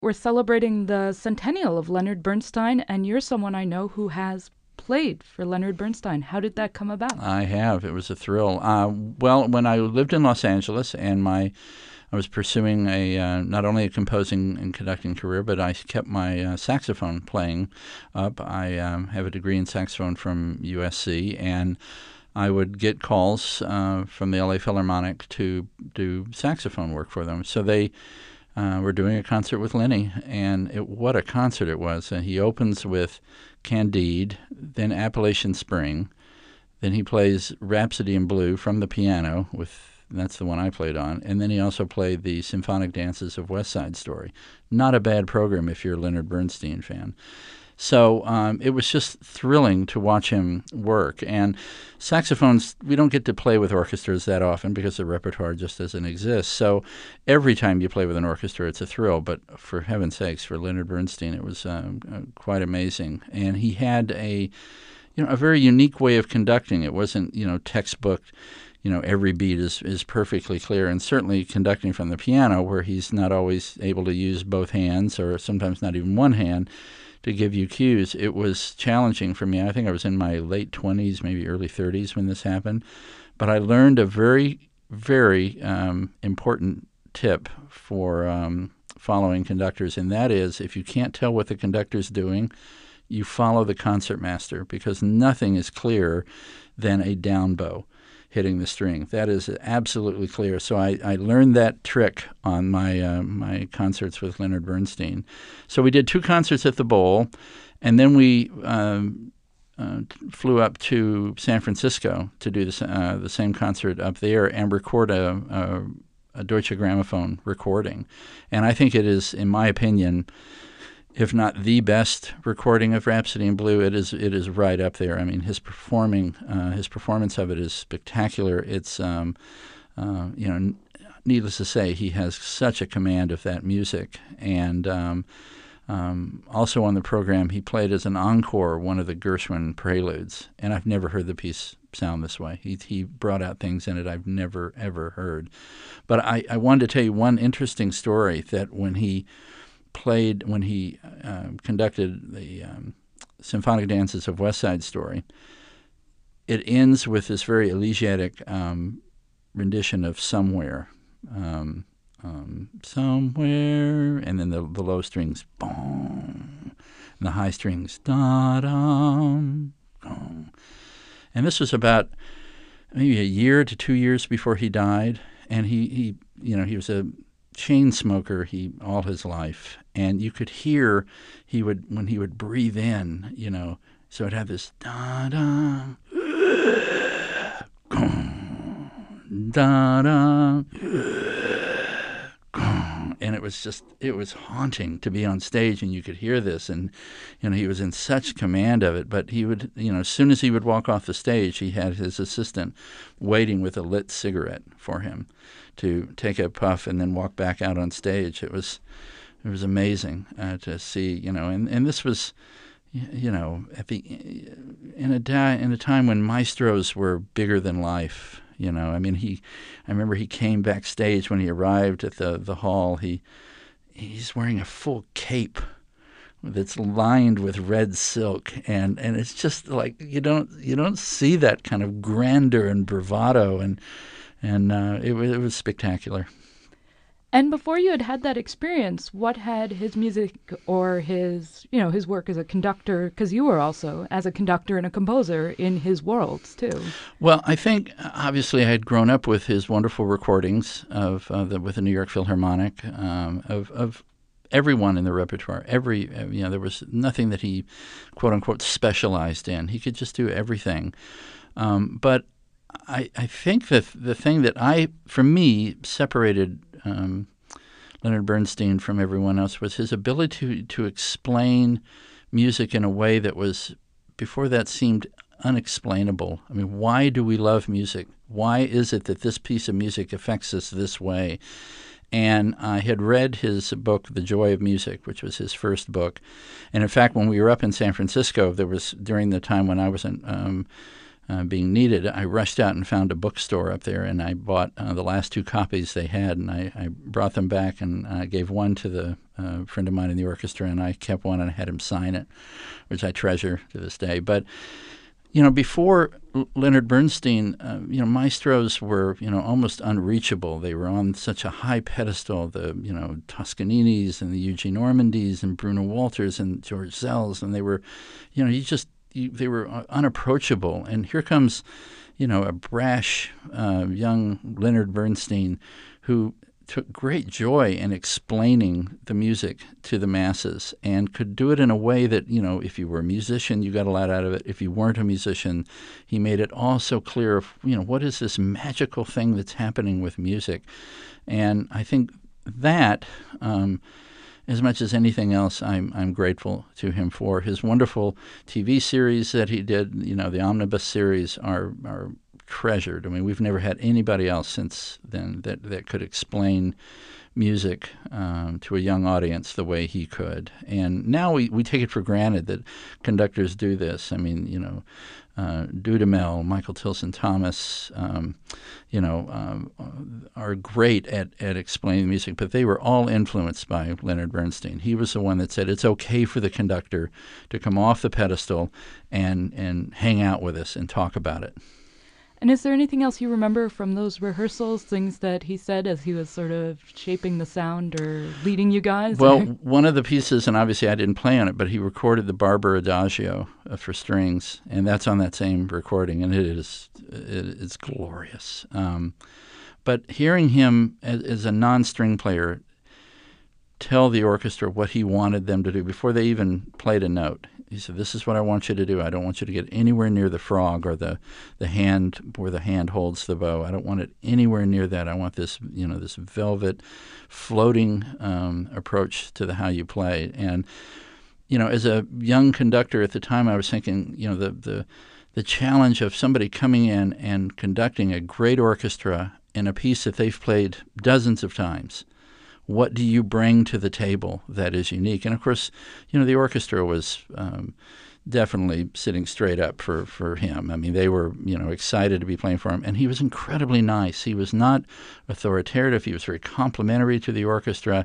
We're celebrating the centennial of Leonard Bernstein, and you're someone I know who has played for Leonard Bernstein. How did that come about? I have. It was a thrill. Well, when I lived in Los Angeles and I was pursuing not only a composing and conducting career, but I kept my saxophone playing up. I have a degree in saxophone from USC, and I would get calls from the LA Philharmonic to do saxophone work for them. So they were doing a concert with Lenny, and what a concert it was. And he opens with Candide, then Appalachian Spring, then he plays Rhapsody in Blue from the piano that's the one I played on. And then he also played the symphonic dances of West Side Story. Not a bad program if you're a Leonard Bernstein fan. So it was just thrilling to watch him work. And saxophones, we don't get to play with orchestras that often because the repertoire just doesn't exist. So every time you play with an orchestra, it's a thrill. But for heaven's sakes, for Leonard Bernstein, it was quite amazing. And he had a very unique way of conducting. It wasn't, textbook. Every beat is perfectly clear, and certainly conducting from the piano, where he's not always able to use both hands or sometimes not even one hand to give you cues. It was challenging for me. I think I was in my late 20s, maybe early 30s when this happened. But I learned a very, very important tip for following conductors, and that is if you can't tell what the conductor's doing, you follow the concertmaster, because nothing is clearer than a down bow hitting the string. That is absolutely clear. So I learned that trick on my concerts with Leonard Bernstein. So we did 2 concerts at the Bowl, and then we flew up to San Francisco to do the same concert up there and record a Deutsche Grammophon recording. And I think it is, in my opinion, if not the best recording of Rhapsody in Blue, it is right up there. I mean, his performance of it is spectacular. It's needless to say, he has such a command of that music. And also on the program, he played as an encore one of the Gershwin preludes, and I've never heard the piece sound this way. He brought out things in it I've never ever heard. But I wanted to tell you one interesting story, that when he conducted the symphonic dances of West Side Story, it ends with this very elegiac rendition of Somewhere. Somewhere, and then the low strings, boom, and the high strings, da-dum, boom. And this was about maybe a year to 2 years before he died, and he was a chain smoker all his life, and you could hear when he would breathe in, so it'd have this da da da da, and it was haunting to be on stage, and you could hear this, and he was in such command of it. But he would, as soon as he would walk off the stage, he had his assistant waiting with a lit cigarette for him to take a puff and then walk back out on stage. It was amazing to see, and this was, in a time when maestros were bigger than life. I remember he came backstage when he arrived at the hall. He's wearing a full cape that's lined with red silk, and it's just like you don't see that kind of grandeur and bravado, and it was spectacular. And before you had that experience, what had his music or his work as a conductor, because you were also, as a conductor and a composer, in his worlds too? Well, I think, obviously, I had grown up with his wonderful recordings with the New York Philharmonic, of everyone in the repertoire. There was nothing that he, quote unquote, specialized in. He could just do everything. But I think that the thing that for me, separated Leonard Bernstein from everyone else was his ability to explain music in a way that was, before that, seemed unexplainable. I mean, why do we love music? Why is it that this piece of music affects us this way? And I had read his book, The Joy of Music, which was his first book. And in fact, when we were up in San Francisco, there was, during the time when I was being needed, I rushed out and found a bookstore up there, and I bought the last 2 copies they had, and I brought them back, and I gave one to the friend of mine in the orchestra, and I kept one and I had him sign it, which I treasure to this day. But before Leonard Bernstein, maestros were, almost unreachable. They were on such a high pedestal, the, Toscaninis and the Eugene Ormandys and Bruno Walters and George Zells, and they were, they were unapproachable. And here comes, a brash young Leonard Bernstein who took great joy in explaining the music to the masses and could do it in a way that, if you were a musician, you got a lot out of it. If you weren't a musician, he made it all so clear of, what is this magical thing that's happening with music? And I think that, as much as anything else, I'm grateful to him for. His wonderful TV series that he did, the Omnibus series, are treasured. I mean, we've never had anybody else since then that could explain music to a young audience the way he could. And now we take it for granted that conductors do this. I mean, Dudamel, Michael Tilson Thomas, are great at explaining music, but they were all influenced by Leonard Bernstein. He was the one that said it's okay for the conductor to come off the pedestal and hang out with us and talk about it. And is there anything else you remember from those rehearsals, things that he said as he was sort of shaping the sound or leading you guys? Well, one of the pieces, and obviously I didn't play on it, but he recorded the Barber Adagio for strings, and that's on that same recording, and it's glorious. But hearing him as a non-string player tell the orchestra what he wanted them to do before they even played a note. He said, "This is what I want you to do. I don't want you to get anywhere near the frog or the hand where the hand holds the bow. I don't want it anywhere near that. I want this, this velvet, floating approach to how you play." And as a young conductor at the time, I was thinking, the challenge of somebody coming in and conducting a great orchestra in a piece that they've played dozens of times. What do you bring to the table that is unique? And, of course, the orchestra was definitely sitting straight up for him. I mean, they were, excited to be playing for him. And he was incredibly nice. He was not authoritative. He was very complimentary to the orchestra.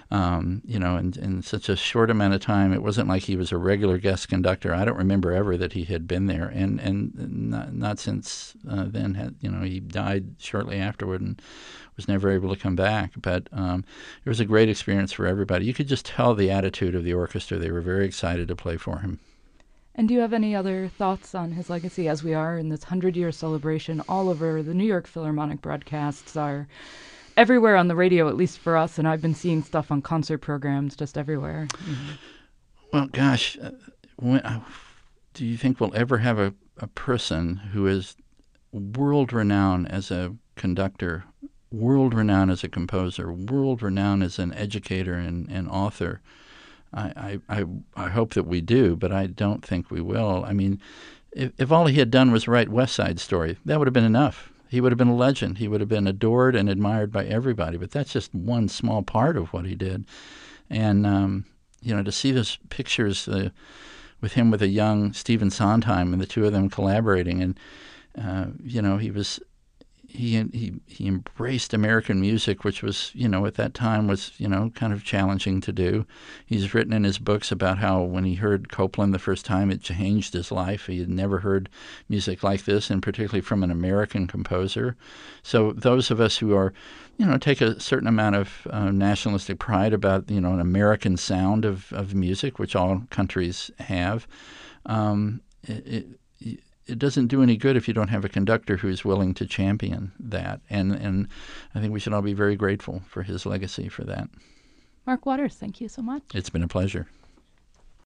In such a short amount of time, it wasn't like he was a regular guest conductor. I don't remember ever that he had been there. And not since then. He died shortly afterward and was never able to come back. But it was a great experience for everybody. You could just tell the attitude of the orchestra. They were very excited to play for him. And do you have any other thoughts on his legacy as we are in this 100-year celebration all over? The New York Philharmonic broadcasts are everywhere on the radio, at least for us, and I've been seeing stuff on concert programs just everywhere. Mm-hmm. Well, gosh, do you think we'll ever have a person who is world-renowned as a conductor, world-renowned as a composer, world-renowned as an educator and author? I hope that we do, but I don't think we will. I mean, if all he had done was write West Side Story, that would have been enough. He would have been a legend. He would have been adored and admired by everybody. But that's just one small part of what he did. And, to see those pictures with him with a young Stephen Sondheim and the two of them collaborating, and, he embraced American music, which was, at that time was, kind of challenging to do. He's written in his books about how when he heard Copland the first time, it changed his life. He had never heard music like this, and particularly from an American composer. So those of us who are, take a certain amount of nationalistic pride about, an American sound of music, which all countries have, it doesn't do any good if you don't have a conductor who's willing to champion that. And I think we should all be very grateful for his legacy for that. Mark Waters, thank you so much. It's been a pleasure.